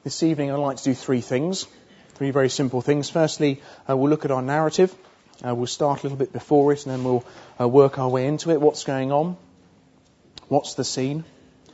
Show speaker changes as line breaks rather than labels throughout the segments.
This evening I'd like to do three things, three very simple things. Firstly, we'll look at our narrative. We'll start a little bit before it and then we'll work our way into it. What's going on? What's the scene?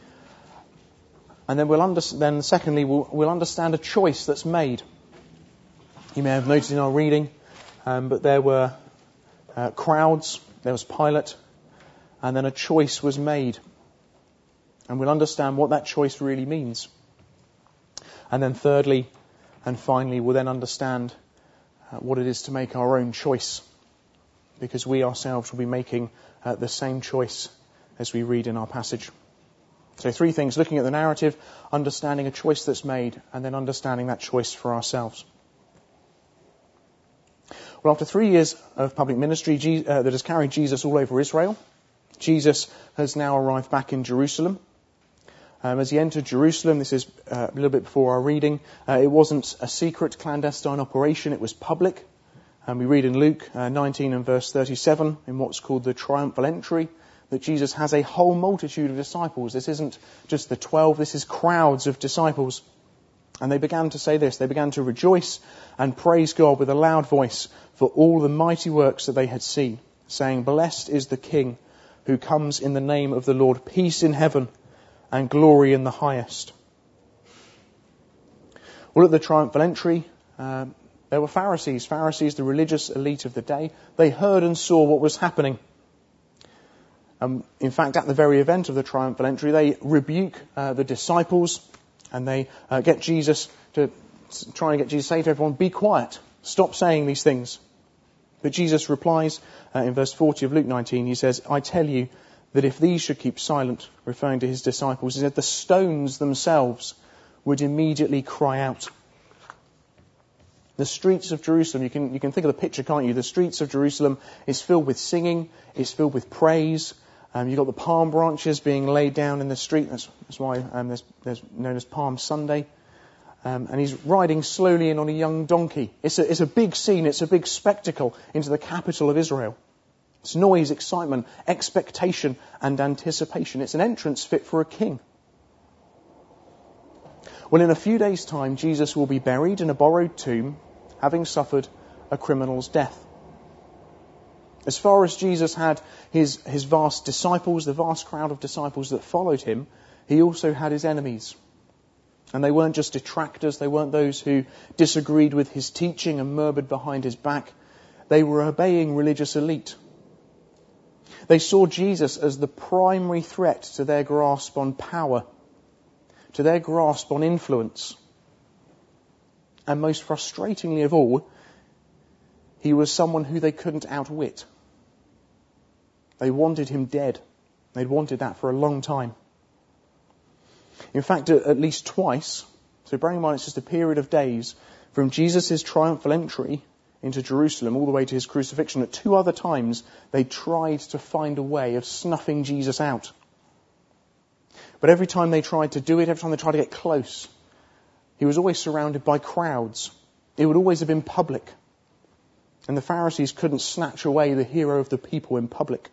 And then secondly, we'll understand a choice that's made. You may have noticed in our reading, but there were crowds, there was Pilate, and then a choice was made. And we'll understand what that choice really means. And then thirdly, and finally, we'll then understand what it is to make our own choice. Because we ourselves will be making the same choice as we read in our passage. So three things: looking at the narrative, understanding a choice that's made, and then understanding that choice for ourselves. Well, after 3 years of public ministry that has carried Jesus all over Israel, Jesus has now arrived back in Jerusalem. As he entered Jerusalem, this is a little bit before our reading, it wasn't a secret, clandestine operation, it was public. We read in Luke 19 and verse 37, in what's called the triumphal entry, that Jesus has a whole multitude of disciples. This isn't just the 12, this is crowds of disciples. And they began to say this, they began to rejoice and praise God with a loud voice for all the mighty works that they had seen, saying, "Blessed is the King who comes in the name of the Lord, peace in heaven and glory in the highest." Well, at the triumphal entry, there were Pharisees, the religious elite of the day. They heard and saw what was happening. In fact, at the very event of the triumphal entry, they rebuke the disciples and they get Jesus to say to everyone, "Be quiet, stop saying these things." But Jesus replies in verse 40 of Luke 19, he says, "I tell you that if these should keep silent," referring to his disciples, he said, "the stones themselves would immediately cry out." The streets of Jerusalem, you can think of the picture, can't you? The streets of Jerusalem is filled with singing, it's filled with praise. You've got the palm branches being laid down in the street. That's why there's known as Palm Sunday. And he's riding slowly in on a young donkey. It's a big scene, it's a big spectacle into the capital of Israel. It's noise, excitement, expectation and anticipation. It's an entrance fit for a king. Well, in a few days' time, Jesus will be buried in a borrowed tomb, having suffered a criminal's death. As far as Jesus had his vast disciples, the vast crowd of disciples that followed him, he also had his enemies. And they weren't just detractors, they weren't those who disagreed with his teaching and murmured behind his back. They were obeying religious elite. They saw Jesus as the primary threat to their grasp on power, to their grasp on influence. And most frustratingly of all, he was someone who they couldn't outwit. They wanted him dead. They'd wanted that for a long time. In fact, at least twice, so bearing in mind it's just a period of days, from Jesus' triumphal entry into Jerusalem all the way to his crucifixion, at 2 other times they tried to find a way of snuffing Jesus out. But every time they tried to do it, every time they tried to get close, he was always surrounded by crowds. It would always have been public. And the Pharisees couldn't snatch away the hero of the people in public.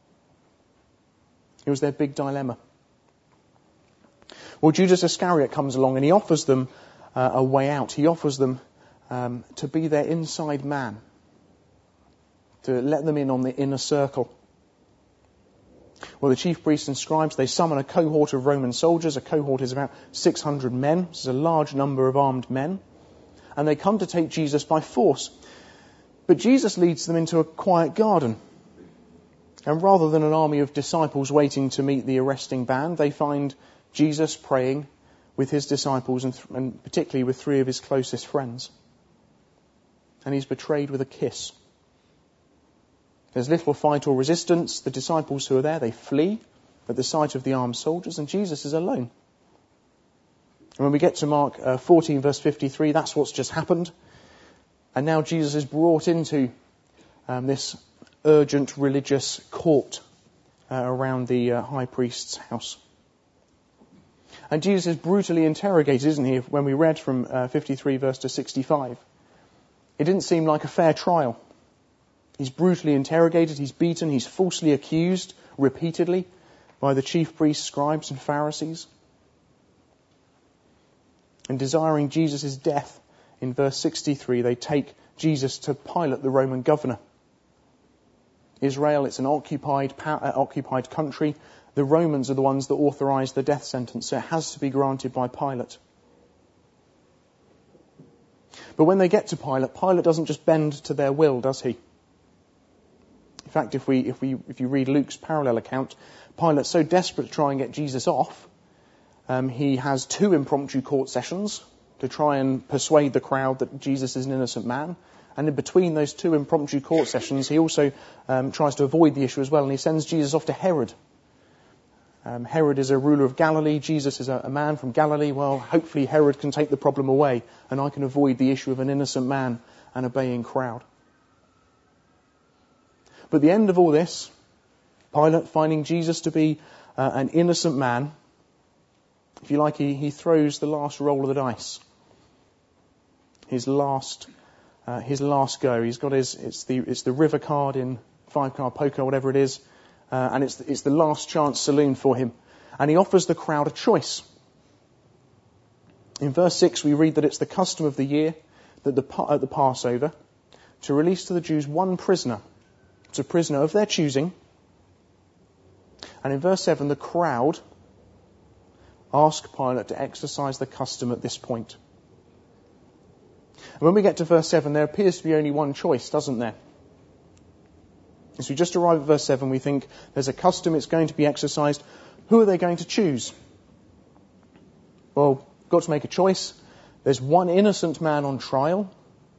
It was their big dilemma. Well, Judas Iscariot comes along and he offers them a way out. He offers them to be their inside man, to let them in on the inner circle. Well, the chief priests and scribes, they summon a cohort of Roman soldiers. A cohort is about 600 men. This is a large number of armed men. And they come to take Jesus by force. But Jesus leads them into a quiet garden. And rather than an army of disciples waiting to meet the arresting band, they find Jesus praying with his disciples and particularly with 3 of his closest friends. And he's betrayed with a kiss. There's little fight or resistance. The disciples who are there, they flee at the sight of the armed soldiers, and Jesus is alone. And when we get to Mark 14 verse 53, that's what's just happened. And now Jesus is brought into this urgent religious court around the high priest's house. And Jesus is brutally interrogated, isn't he? When we read from 53 verse to 65. It didn't seem like a fair trial. He's brutally interrogated, he's beaten, he's falsely accused repeatedly by the chief priests, scribes and Pharisees. And desiring Jesus' death, in verse 63, they take Jesus to Pilate, the Roman governor. Israel, it's an occupied country. The Romans are the ones that authorise the death sentence, so it has to be granted by Pilate. But when they get to Pilate, Pilate doesn't just bend to their will, does he? In fact, if you read Luke's parallel account, Pilate's so desperate to try and get Jesus off, he has 2 impromptu court sessions to try and persuade the crowd that Jesus is an innocent man. And in between those 2 impromptu court sessions, he also tries to avoid the issue as well, and he sends Jesus off to Herod. Herod is a ruler of Galilee. Jesus is a man from Galilee. Well, hopefully Herod can take the problem away, and I can avoid the issue of an innocent man and a baying crowd. But at the end of all this, Pilate, finding Jesus to be an innocent man, if you like, he throws the last roll of the dice. His last go. He's got it's the river card in 5-card poker, whatever it is, and it's the last chance saloon for him. And he offers the crowd a choice. In verse 6 we read that it's the custom of the year that at the Passover to release to the Jews one prisoner. It's a prisoner of their choosing. And in verse 7 the crowd ask Pilate to exercise the custom at this point. And when we get to verse 7, there appears to be only one choice, doesn't there? As we just arrive at verse 7, we think there's a custom, it's going to be exercised. Who are they going to choose? Well, got to make a choice. There's one innocent man on trial.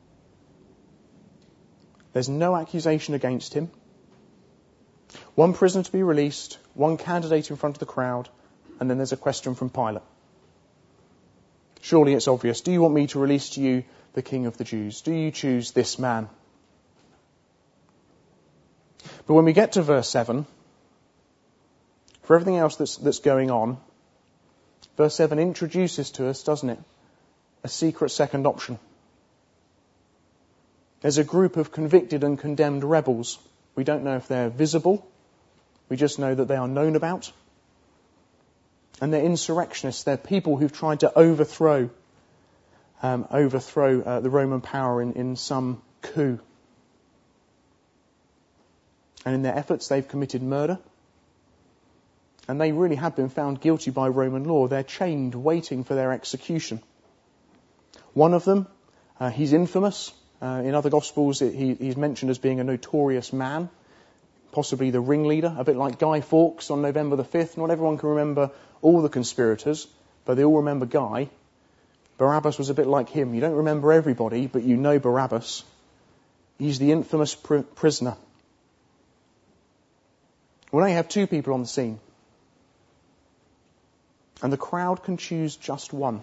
There's no accusation against him. One prisoner to be released, one candidate in front of the crowd, and then there's a question from Pilate. Surely it's obvious. Do you want me to release to you the King of the Jews? Do you choose this man? But when we get to verse 7, for everything else that's going on, verse 7 introduces to us, doesn't it, a secret second option. There's a group of convicted and condemned rebels. We don't know if they're visible. We just know that they are known about. And they're insurrectionists. They're people who've tried to overthrow the Roman power in some coup. And in their efforts, they've committed murder. And they really have been found guilty by Roman law. They're chained, waiting for their execution. One of them, he's infamous. In other Gospels, he's mentioned as being a notorious man, possibly the ringleader, a bit like Guy Fawkes on November the 5th. Not everyone can remember all the conspirators, but they all remember Guy. Barabbas was a bit like him. You don't remember everybody, but you know Barabbas. He's the infamous prisoner. Well, now you have 2 people on the scene. And the crowd can choose just one.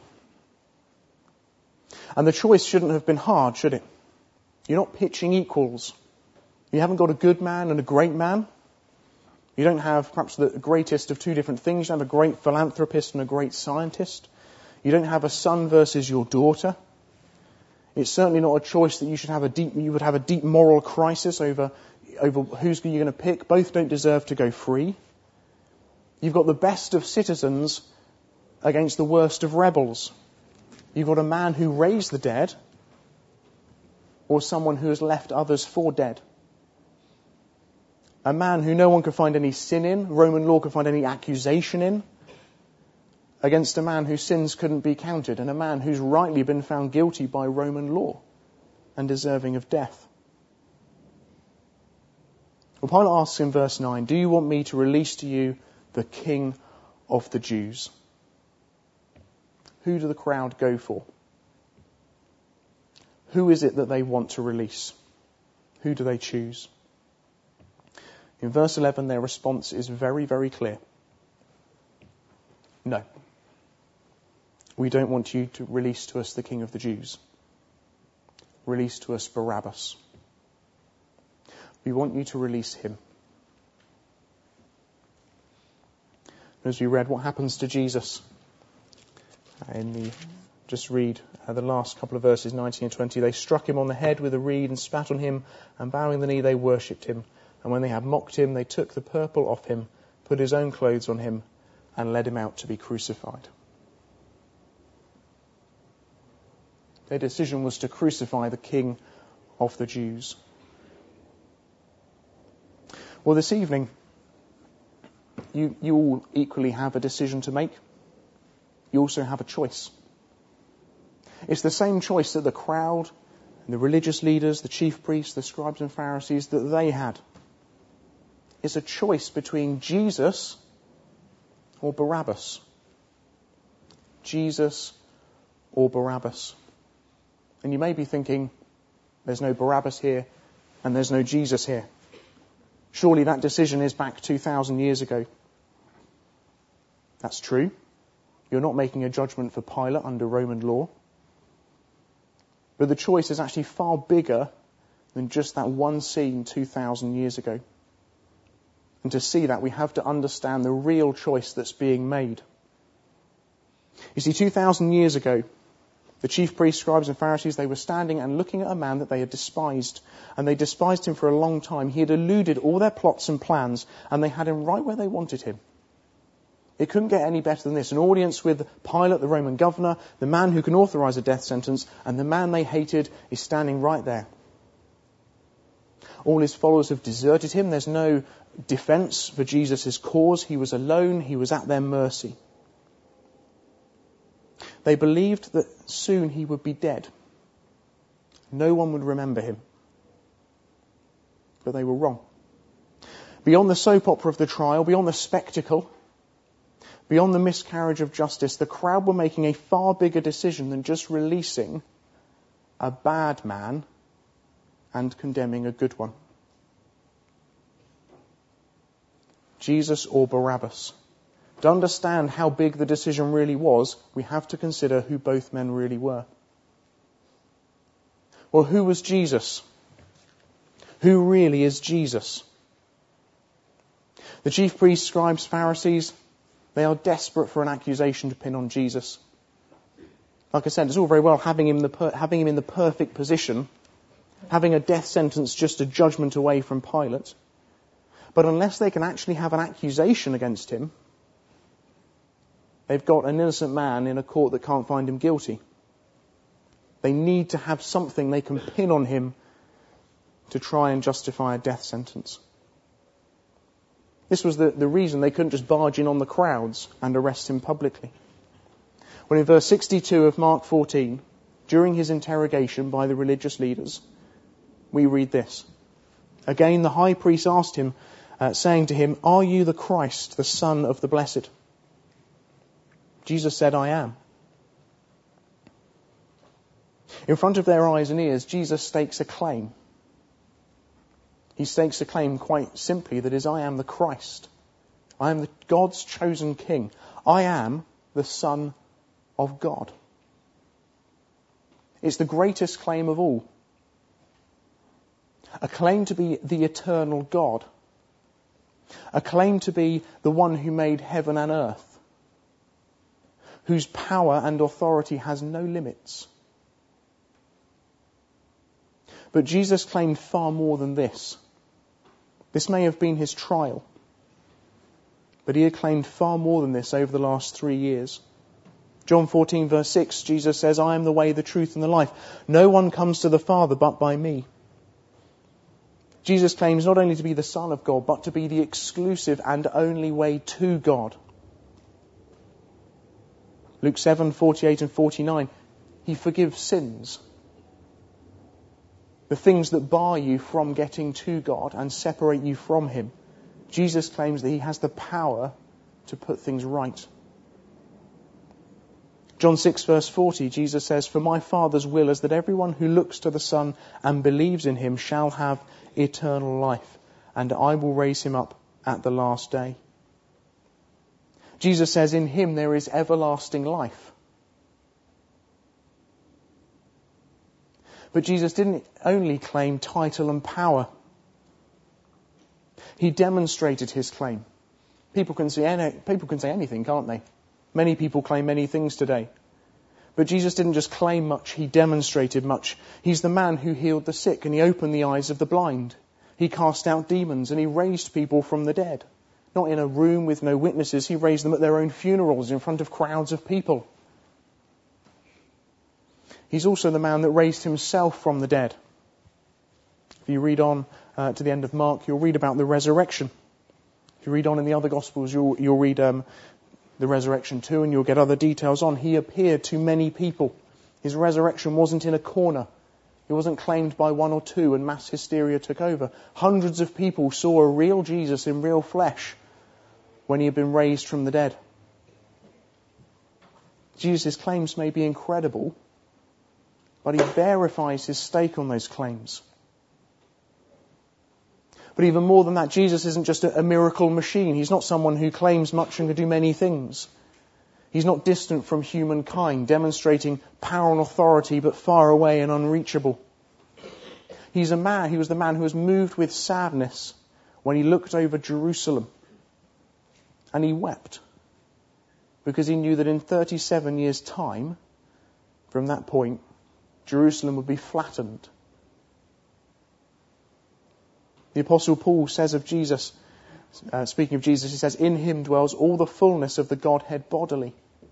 And the choice shouldn't have been hard, should it? You're not pitching equals. You haven't got a good man and a great man. You don't have perhaps the greatest of 2 different things. You don't have a great philanthropist and a great scientist. You don't have a son versus your daughter. It's certainly not a choice that you would have a deep moral crisis over who's you're going to pick. Both don't deserve to go free. You've got the best of citizens against the worst of rebels. You've got a man who raised the dead, or someone who has left others for dead. A man who no one could find any sin in, Roman law could find any accusation in, against a man whose sins couldn't be counted, and a man who's rightly been found guilty by Roman law and deserving of death. Well, Pilate asks in verse 9, do you want me to release to you the King of the Jews? Who do the crowd go for? Who is it that they want to release? Who do they choose? In verse 11, their response is very, very clear. No. We don't want you to release to us the King of the Jews. Release to us Barabbas. We want you to release him. As we read, what happens to Jesus? Just read the last couple of verses, 19 and 20. They struck him on the head with a reed and spat on him, and bowing the knee they worshipped him. And when they had mocked him, they took the purple off him, put his own clothes on him, and led him out to be crucified. Their decision was to crucify the King of the Jews. Well, this evening, you all equally have a decision to make. You also have a choice. It's the same choice that the crowd, and the religious leaders, the chief priests, the scribes and Pharisees, that they had. It's a choice between Jesus or Barabbas. Jesus or Barabbas. And you may be thinking, there's no Barabbas here and there's no Jesus here. Surely that decision is back 2,000 years ago. That's true. You're not making a judgment for Pilate under Roman law. But the choice is actually far bigger than just that one scene 2,000 years ago. And to see that, we have to understand the real choice that's being made. You see, 2,000 years ago, the chief priests, scribes and Pharisees, they were standing and looking at a man that they had despised. And they despised him for a long time. He had eluded all their plots and plans, and they had him right where they wanted him. It couldn't get any better than this. An audience with Pilate, the Roman governor, the man who can authorize a death sentence, and the man they hated is standing right there. All his followers have deserted him. There's no defense for Jesus' cause. He was alone. He was at their mercy. They believed that soon he would be dead. No one would remember him. But they were wrong. Beyond the soap opera of the trial, beyond the spectacle, beyond the miscarriage of justice, the crowd were making a far bigger decision than just releasing a bad man and condemning a good one. Jesus or Barabbas. To understand how big the decision really was, we have to consider who both men really were. Well, who was Jesus? Who really is Jesus? The chief priests, scribes, Pharisees, they are desperate for an accusation to pin on Jesus. Like I said, it's all very well having him in the perfect position, having a death sentence just a judgment away from Pilate. But unless they can actually have an accusation against him, they've got an innocent man in a court that can't find him guilty. They need to have something they can pin on him to try and justify a death sentence. This was the reason they couldn't just barge in on the crowds and arrest him publicly. Well, in verse 62 of Mark 14, during his interrogation by the religious leaders, we read this. Again, the high priest asked him, saying to him, "Are you the Christ, the Son of the Blessed?" Jesus said, "I am." In front of their eyes and ears, Jesus stakes a claim. He stakes a claim quite simply, that is, I am the Christ. I am God's chosen King. I am the Son of God. It's the greatest claim of all. A claim to be the eternal God. A claim to be the one who made heaven and earth, whose power and authority has no limits. But Jesus claimed far more than this. This may have been his trial, but he had claimed far more than this over the last 3 years. John 14 verse 6, Jesus says, "I am the way, the truth and the life. No one comes to the Father but by me." Jesus claims not only to be the Son of God, but to be the exclusive and only way to God. Luke 7, 48 and 49, he forgives sins. The things that bar you from getting to God and separate you from him. Jesus claims that he has the power to put things right. John 6 verse 40, Jesus says, "For my Father's will is that everyone who looks to the Son and believes in him shall have eternal life, and I will raise him up at the last day." Jesus says in him there is everlasting life. But Jesus didn't only claim title and power. He demonstrated his claim. People can say anything, can't they? Many people claim many things today. But Jesus didn't just claim much, he demonstrated much. He's the man who healed the sick and he opened the eyes of the blind. He cast out demons and he raised people from the dead. Not in a room with no witnesses, he raised them at their own funerals in front of crowds of people. He's also the man that raised himself from the dead. If you read on to the end of Mark, you'll read about the resurrection. If you read on in the other Gospels, you'll read the resurrection too, and you'll get other details on. He appeared to many people. His resurrection wasn't in a corner. It wasn't claimed by one or two and mass hysteria took over. Hundreds of people saw a real Jesus in real flesh when he had been raised from the dead. Jesus' claims may be incredible, but he verifies his stake on those claims. But even more than that, Jesus isn't just a miracle machine. He's not someone who claims much and can do many things. He's not distant from humankind, demonstrating power and authority, but far away and unreachable. He was the man who was moved with sadness when he looked over Jerusalem. And he wept, because he knew that in 37 years' time, from that point, Jerusalem would be flattened. The Apostle Paul says of Jesus, speaking of Jesus, he says, "In him dwells all the fullness of the Godhead bodily."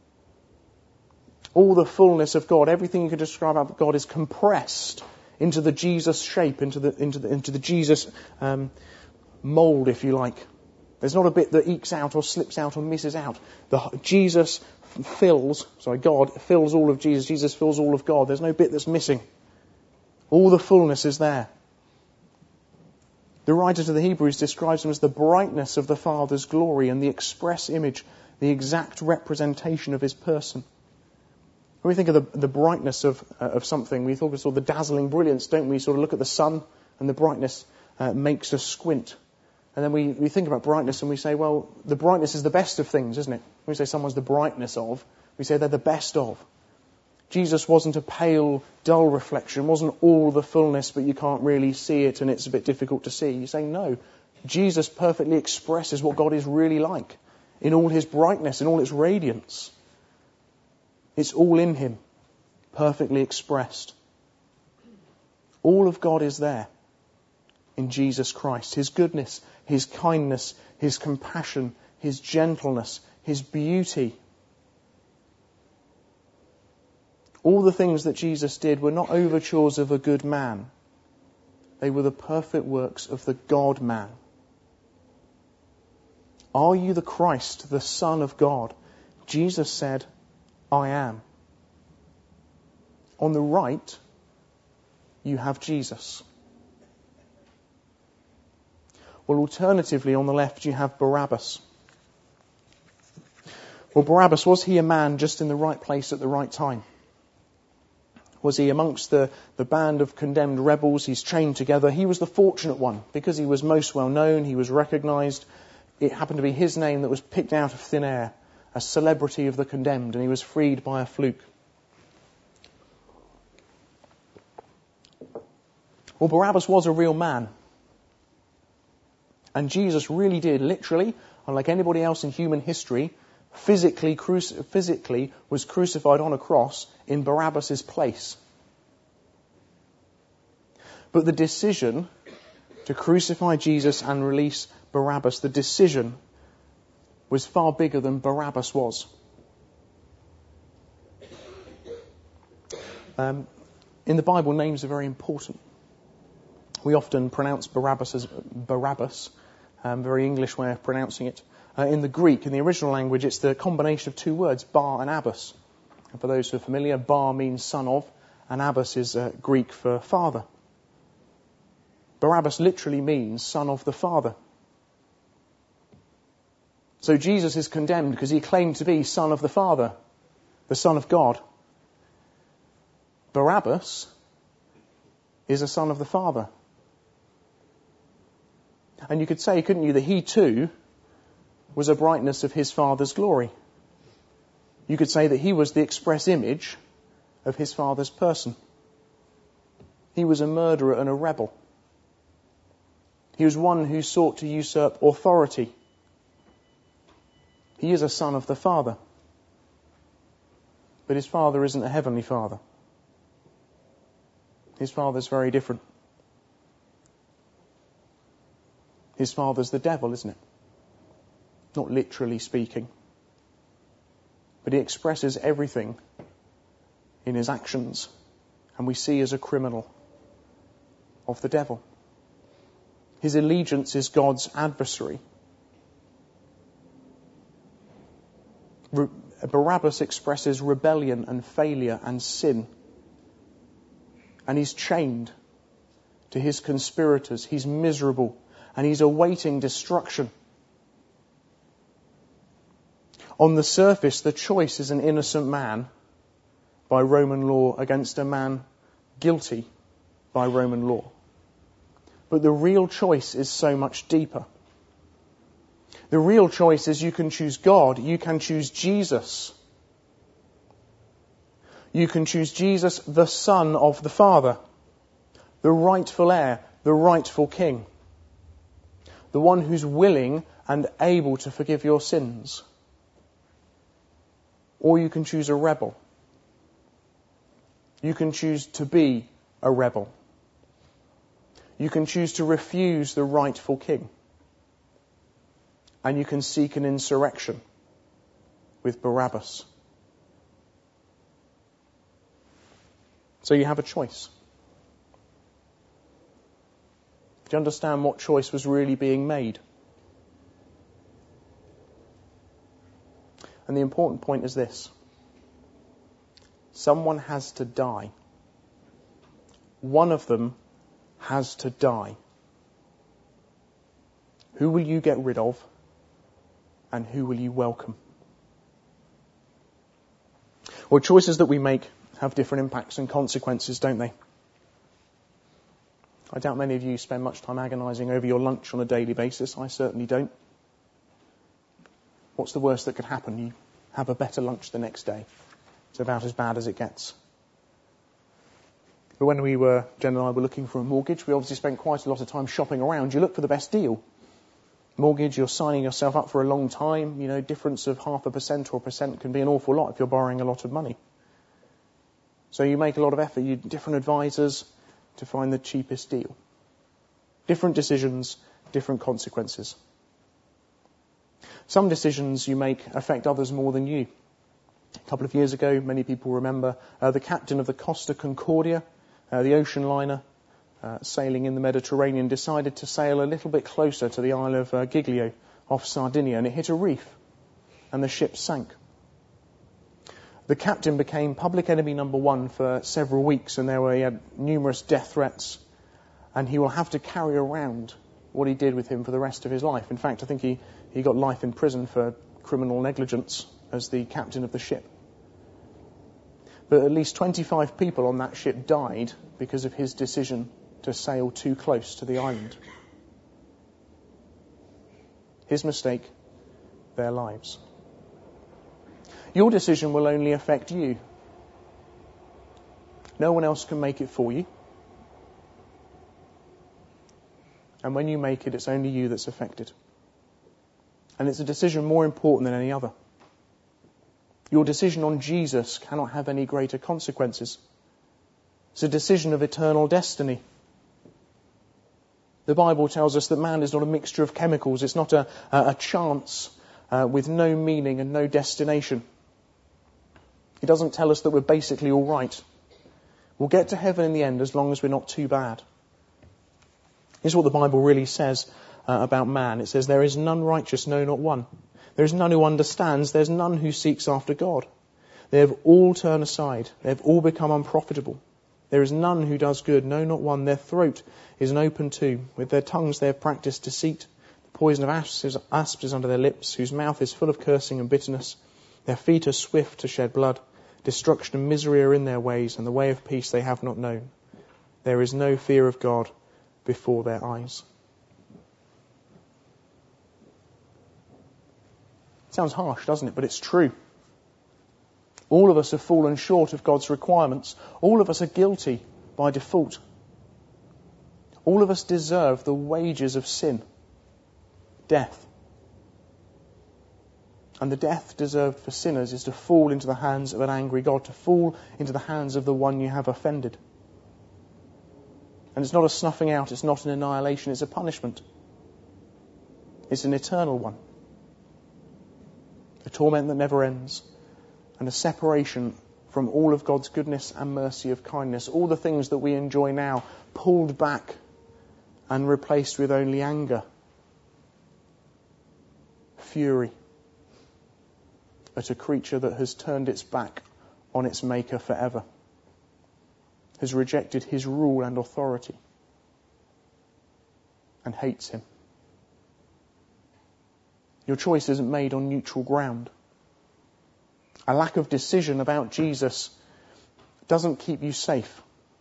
All the fullness of God, everything you could describe about God is compressed into the Jesus shape, into the Jesus mould, if you like. There's not a bit that ekes out or slips out or misses out. God fills all of Jesus. Jesus fills all of God. There's no bit that's missing. All the fullness is there. The writer to the Hebrews describes him as the brightness of the Father's glory and the express image, the exact representation of his person. When we think of the brightness of something, we think of sort of the dazzling brilliance, don't we? Sort of look at the sun and the brightness makes us squint. And then we think about brightness and we say, well, the brightness is the best of things, isn't it? When we say someone's the brightness of, we say they're the best of. Jesus wasn't a pale, dull reflection, wasn't all the fullness, but you can't really see it and it's a bit difficult to see. You're saying, no, Jesus perfectly expresses what God is really like in all his brightness, in all its radiance. It's all in him, perfectly expressed. All of God is there in Jesus Christ. His goodness, his kindness, his compassion, his gentleness, his beauty. All the things that Jesus did were not overtures of a good man. They were the perfect works of the God-man. Are you the Christ, the Son of God? Jesus said, I am. On the right, you have Jesus. Well, alternatively, on the left, you have Barabbas. Well, Barabbas, was he a man just in the right place at the right time? Was he amongst the band of condemned rebels? He's chained together. He was the fortunate one because he was most well known. He was recognised. It happened to be his name that was picked out of thin air, a celebrity of the condemned, and he was freed by a fluke. Well, Barabbas was a real man. And Jesus really did, literally, unlike anybody else in human history, physically was crucified on a cross in Barabbas' place. But the decision to crucify Jesus and release Barabbas, the decision was far bigger than Barabbas was. In the Bible, names are very important. We often pronounce Barabbas as Barabbas, very English way of pronouncing it. In the Greek, in the original language, it's the combination of two words, Bar and Abbas. And for those who are familiar, Bar means son of, and Abbas is Greek for father. Barabbas literally means son of the Father. So Jesus is condemned because he claimed to be son of the Father, the Son of God. Barabbas is a son of the Father. And you could say, couldn't you, that he too was a brightness of his Father's glory. You could say that he was the express image of his Father's person. He was a murderer and a rebel. He was one who sought to usurp authority. He is a son of the Father. But his Father isn't a heavenly Father. His Father's very different. His Father's the devil, isn't it? Not literally speaking. But he expresses everything in his actions and we see as a criminal of the devil. His allegiance is God's adversary. Barabbas expresses rebellion and failure and sin. And he's chained to his conspirators. He's miserable and he's awaiting destruction. On the surface, the choice is an innocent man by Roman law against a man guilty by Roman law. But the real choice is so much deeper. The real choice is you can choose God, you can choose Jesus. You can choose Jesus, the Son of the Father, the rightful heir, the rightful King, the one who's willing and able to forgive your sins. Or you can choose a rebel. You can choose to be a rebel. You can choose to refuse the rightful King. And you can seek an insurrection with Barabbas. So you have a choice. Do you understand what choice was really being made? And the important point is this. Someone has to die. One of them has to die. Who will you get rid of? And who will you welcome? Well, choices that we make have different impacts and consequences, don't they? I doubt many of you spend much time agonising over your lunch on a daily basis. I certainly don't. What's the worst that could happen? You have a better lunch the next day. It's about as bad as it gets. But when Jen and I were looking for a mortgage, we obviously spent quite a lot of time shopping around. You look for the best deal. Mortgage, you're signing yourself up for a long time. You know, difference of 0.5% or 1% can be an awful lot if you're borrowing a lot of money. So you make a lot of effort. You different advisors to find the cheapest deal. Different decisions, different consequences. Some decisions you make affect others more than you. A couple of years ago, many people remember the captain of the Costa Concordia, the ocean liner, sailing in the Mediterranean, decided to sail a little bit closer to the Isle of Giglio off Sardinia, and it hit a reef, and the ship sank. The captain became public enemy number one for several weeks, and he had numerous death threats, and he will have to carry around what he did with him for the rest of his life. In fact, I think he got life in prison for criminal negligence as the captain of the ship. But at least 25 people on that ship died because of his decision to sail too close to the island. His mistake, their lives. Your decision will only affect you. No one else can make it for you. And when you make it, it's only you that's affected. And it's a decision more important than any other. Your decision on Jesus cannot have any greater consequences. It's a decision of eternal destiny. The Bible tells us that man is not a mixture of chemicals. It's not a chance with no meaning and no destination. It doesn't tell us that we're basically all right. We'll get to heaven in the end as long as we're not too bad. Here's what the Bible really says about man. It says, there is none righteous, no, not one. There is none who understands. There's none who seeks after God. They have all turned aside. They have all become unprofitable. There is none who does good, no, not one. Their throat is an open tomb. With their tongues they have practiced deceit. The poison of asps is under their lips, whose mouth is full of cursing and bitterness. Their feet are swift to shed blood. Destruction and misery are in their ways, and the way of peace they have not known. There is no fear of God before their eyes. Sounds harsh, doesn't it? But it's true. All of us have fallen short of God's requirements. All of us are guilty by default. All of us deserve the wages of sin, death. And the death deserved for sinners is to fall into the hands of an angry God, to fall into the hands of the one you have offended. And it's not a snuffing out, it's not an annihilation, it's a punishment. It's an eternal one. A torment that never ends, and a separation from all of God's goodness and mercy of kindness. All the things that we enjoy now pulled back and replaced with only anger, fury at a creature that has turned its back on its Maker forever, has rejected his rule and authority, and hates him. Your choice isn't made on neutral ground. A lack of decision about Jesus doesn't keep you safe.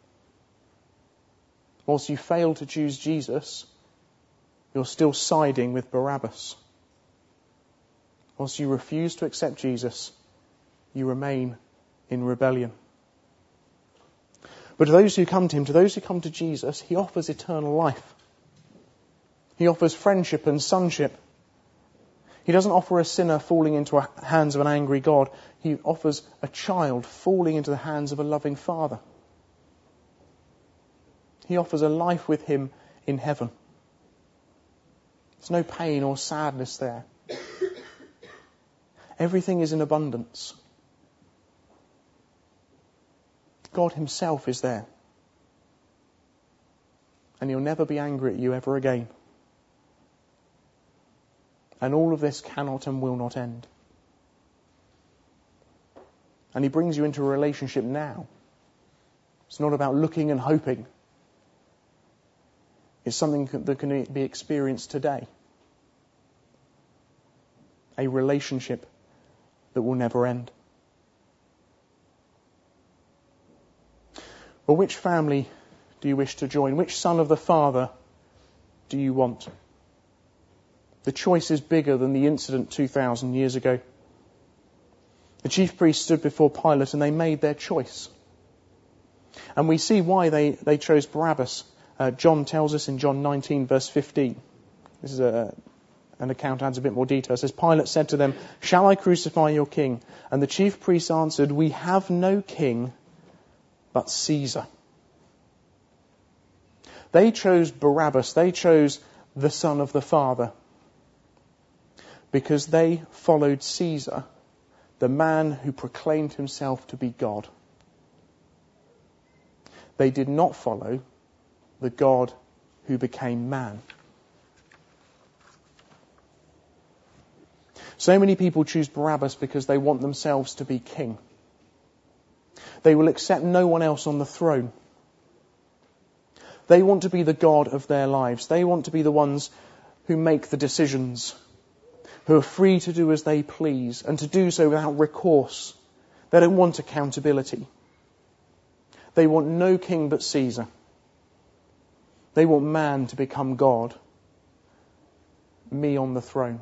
Whilst you fail to choose Jesus, you're still siding with Barabbas. Whilst you refuse to accept Jesus, you remain in rebellion. But to those who come to him, to those who come to Jesus, he offers eternal life. He offers friendship and sonship. He doesn't offer a sinner falling into the hands of an angry God. He offers a child falling into the hands of a loving Father. He offers a life with him in heaven. There's no pain or sadness there. Everything is in abundance. God himself is there. And he'll never be angry at you ever again. And all of this cannot and will not end. And he brings you into a relationship now. It's not about looking and hoping. It's something that can be experienced today. A relationship that will never end. Well, which family do you wish to join? Which son of the Father do you want? The choice is bigger than the incident 2,000 years ago. The chief priests stood before Pilate and they made their choice. And we see why they chose Barabbas. John tells us in John 19 verse 15. This is an account that adds a bit more detail. It says, Pilate said to them, "Shall I crucify your king?" And the chief priests answered, "We have no king but Caesar." They chose Barabbas. They chose the son of the Father, because they followed Caesar, the man who proclaimed himself to be God. They did not follow the God who became man. So many people choose Barabbas because they want themselves to be king. They will accept no one else on the throne. They want to be the God of their lives. They want to be the ones who make the decisions, who are free to do as they please, and to do so without recourse. They don't want accountability. They want no king but Caesar. They want man to become God. Me on the throne.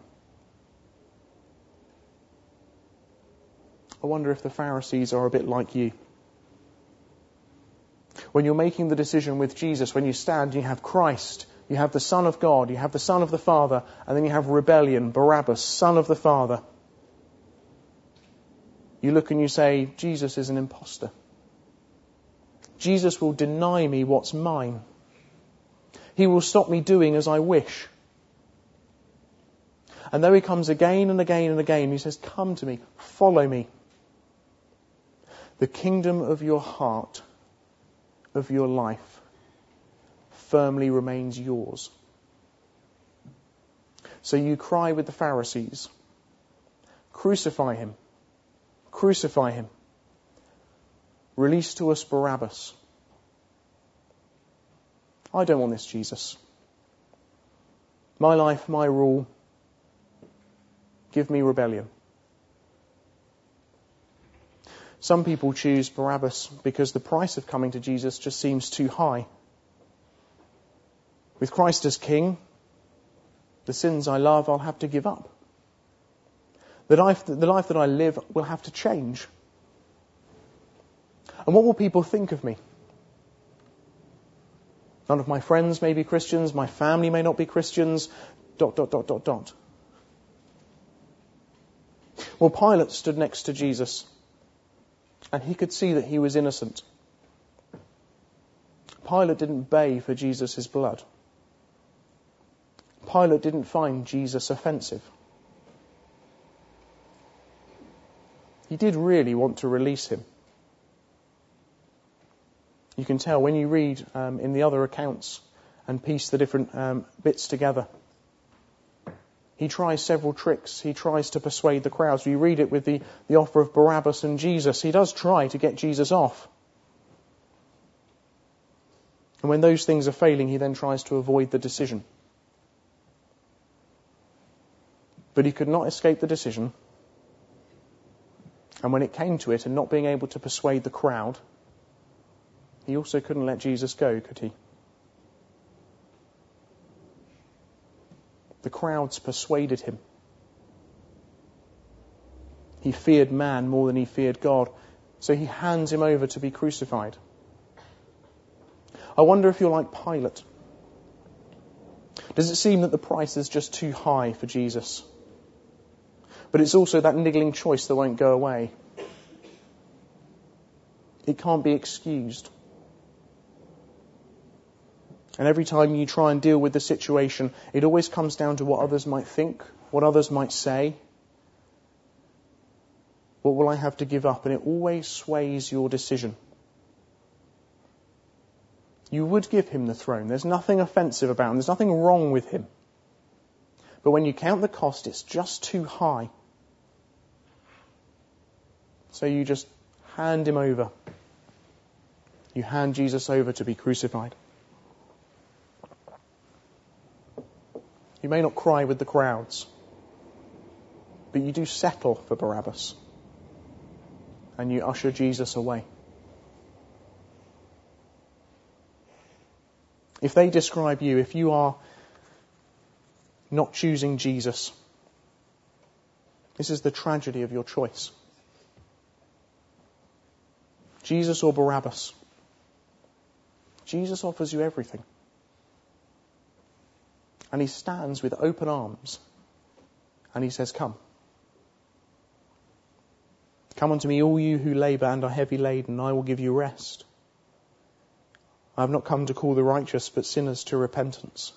I wonder if the Pharisees are a bit like you. When you're making the decision with Jesus, when you stand, you have Christ, you have the Son of God, you have the Son of the Father, and then you have rebellion, Barabbas, Son of the Father. You look and you say, Jesus is an imposter. Jesus will deny me what's mine. He will stop me doing as I wish. And though he comes again and again and again, he says, "Come to me, follow me." The kingdom of your heart, of your life, firmly remains yours. So you cry with the Pharisees, "Crucify him, crucify him. Release to us Barabbas." I don't want this Jesus. My life, my rule. Give me rebellion. Some people choose Barabbas because the price of coming to Jesus just seems too high. With Christ as King, the sins I love I'll have to give up. The life that I live will have to change. And what will people think of me? None of my friends may be Christians, my family may not be Christians, ... Well, Pilate stood next to Jesus, and he could see that he was innocent. Pilate didn't bay for Jesus' blood. Pilate didn't find Jesus offensive. He did really want to release him. You can tell when you read in the other accounts and piece the different bits together. He tries several tricks. He tries to persuade the crowds. You read it with the offer of Barabbas and Jesus. He does try to get Jesus off. And when those things are failing, he then tries to avoid the decision. But he could not escape the decision. And when it came to it and not being able to persuade the crowd, he also couldn't let Jesus go, could he? The crowds persuaded him. He feared man more than he feared God, so he hands him over to be crucified. I wonder if you're like Pilate. Does it seem that the price is just too high for Jesus? But it's also that niggling choice that won't go away. It can't be excused. And every time you try and deal with the situation, it always comes down to what others might think, what others might say. What will I have to give up? And it always sways your decision. You would give him the throne. There's nothing offensive about him. There's nothing wrong with him. But when you count the cost, it's just too high. So you just hand him over. You hand Jesus over to be crucified. You may not cry with the crowds, but you do settle for Barabbas. And you usher Jesus away. If they describe you, if you are not choosing Jesus, this is the tragedy of your choice. Jesus or Barabbas? Jesus offers you everything. And he stands with open arms and he says, come. Come unto me, all you who labour and are heavy laden, and I will give you rest. I have not come to call the righteous, but sinners to repentance.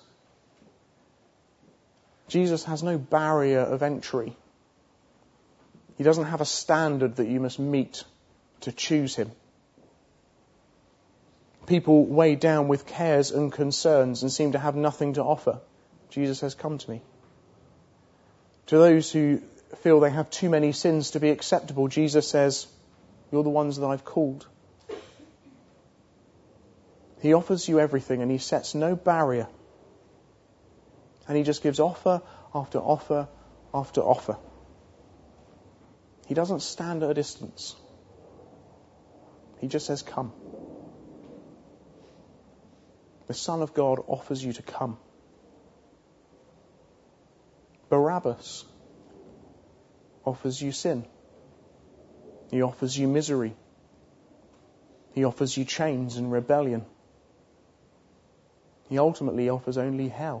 Jesus has no barrier of entry. He doesn't have a standard that you must meet to choose him. People weighed down with cares and concerns and seem to have nothing to offer. Jesus says, come to me. To those who feel they have too many sins to be acceptable, Jesus says, you're the ones that I've called. He offers you everything and he sets no barrier. And he just gives offer after offer after offer. He doesn't stand at a distance. He just says, come. The Son of God offers you to come. Barabbas offers you sin. He offers you misery. He offers you chains and rebellion. He ultimately offers only hell.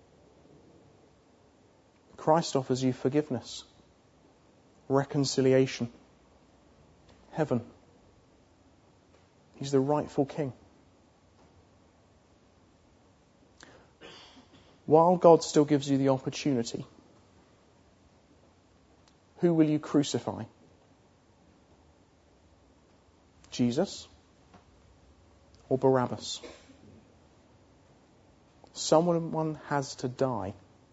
Christ offers you forgiveness, reconciliation, heaven. He's the rightful king. While God still gives you the opportunity, who will you crucify? Jesus or Barabbas? Someone has to die.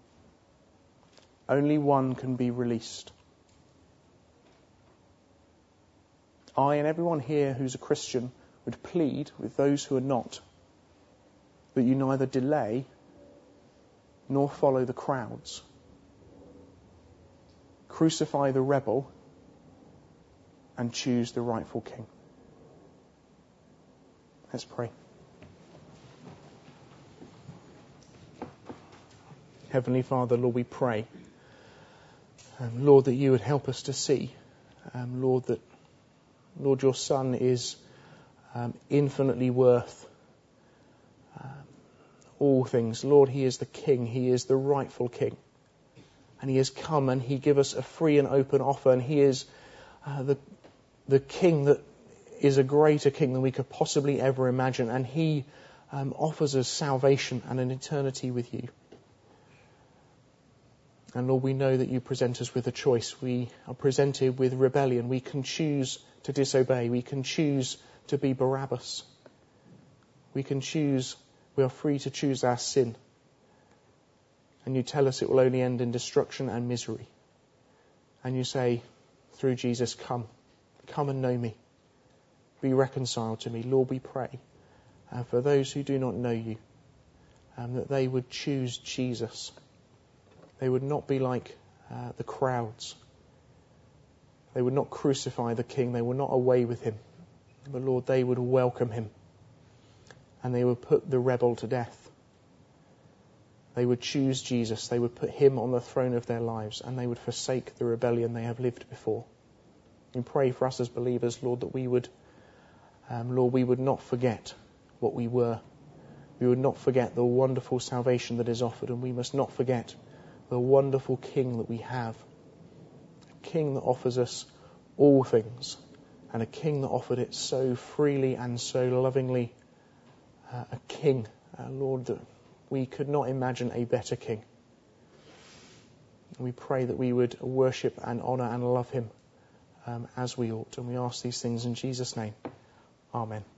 Only one can be released. I and everyone here who's a Christian would plead with those who are not that you neither delay nor follow the crowds. Crucify the rebel and choose the rightful king. Let's pray. Heavenly Father, Lord, we pray, Lord, that you would help us to see, Lord, that, Lord, your Son is infinitely worth all things. Lord, he is the King, he is the rightful King. And he has come and he gives us a free and open offer, and he is the King that is a greater King than we could possibly ever imagine, and he offers us salvation and an eternity with you. And Lord, we know that you present us with a choice. We are presented with rebellion. We can choose to disobey. We can choose to be Barabbas. We are free to choose our sin. And you tell us it will only end in destruction and misery. And you say, through Jesus, come and know me. Be reconciled to me. Lord, we pray for those who do not know you, that they would choose Jesus. They would not be like the crowds. They would not crucify the King. They would not away with him. But Lord, they would welcome him. And they would put the rebel to death. They would choose Jesus. They would put him on the throne of their lives. And they would forsake the rebellion they have lived before. And pray for us as believers, Lord, that we would not forget what we were. We would not forget the wonderful salvation that is offered. And we must not forget the wonderful King that we have. A King that offers us all things. And a King that offered it so freely and so lovingly. A King, Lord, that we could not imagine a better King. We pray that we would worship and honour and love him as we ought. And we ask these things in Jesus' name. Amen.